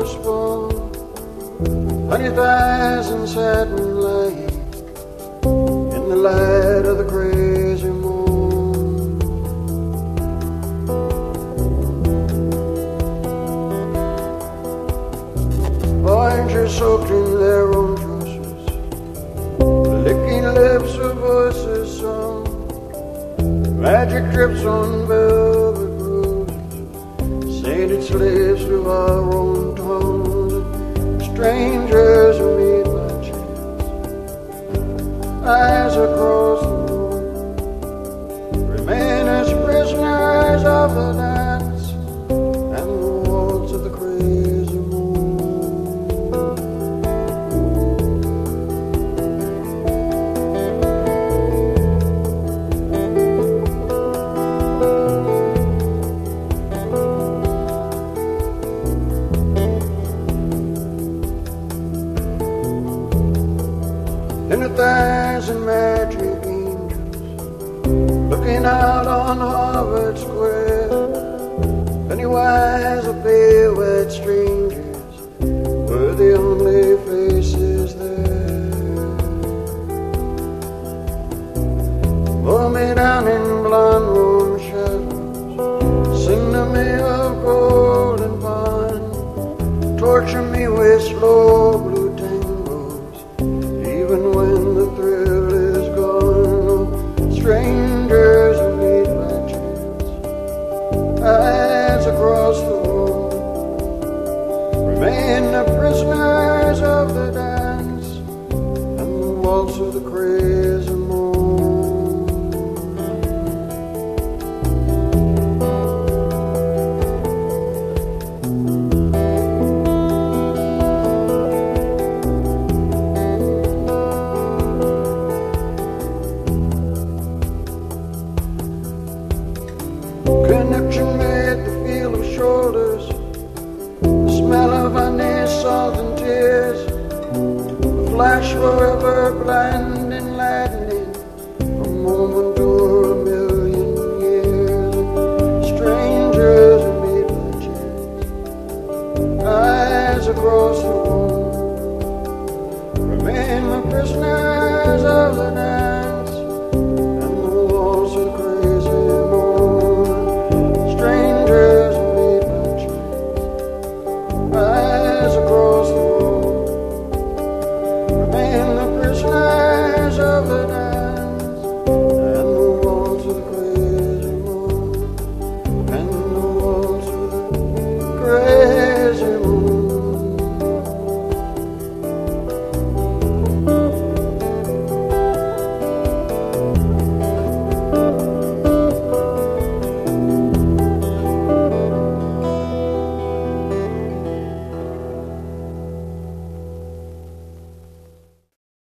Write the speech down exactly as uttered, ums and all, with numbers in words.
was fun. Honey thighs and satin light in the light of the crazy moon. Oranges soaked in their own juices, licking lips of voices sung, magic drips on velvet roses, sainted slaves to our own tongues, strangers who meet by chance, eyes across the room, remain as prisoners of the dance and the waltz of the crazy moon. And a thousand magic angels looking out on Harvard Square, Pennywise or pale-white strangers were the only faces there. Pull me down in blonde warm shadows, sing to me of golden pond, torture me with slow blue tangos, even when the thrill is gone. Strangers who meet by chance, eyes across the room, remain the prisoners of the dance and the waltz of the crazy.